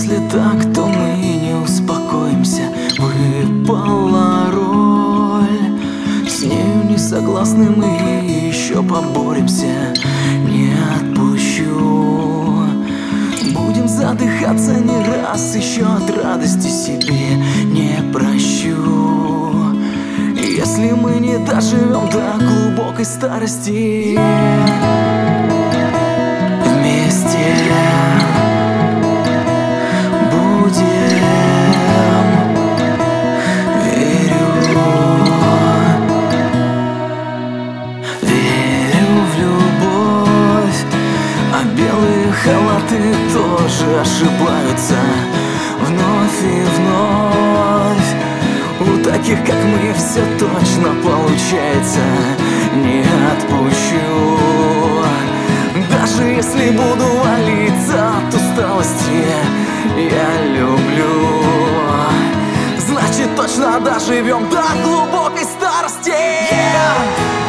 Если так, то мы не успокоимся. Выпала роль, с нею не согласны мы, еще поборемся. Не отпущу, будем задыхаться не раз, еще от радости себе не прощу. Если мы не доживем до глубокой старости вместе, белые халаты тоже ошибаются вновь и вновь. У таких, как мы, все точно получается. Не отпущу, даже если буду валиться от усталости. Я люблю, значит точно доживем до глубокой старости.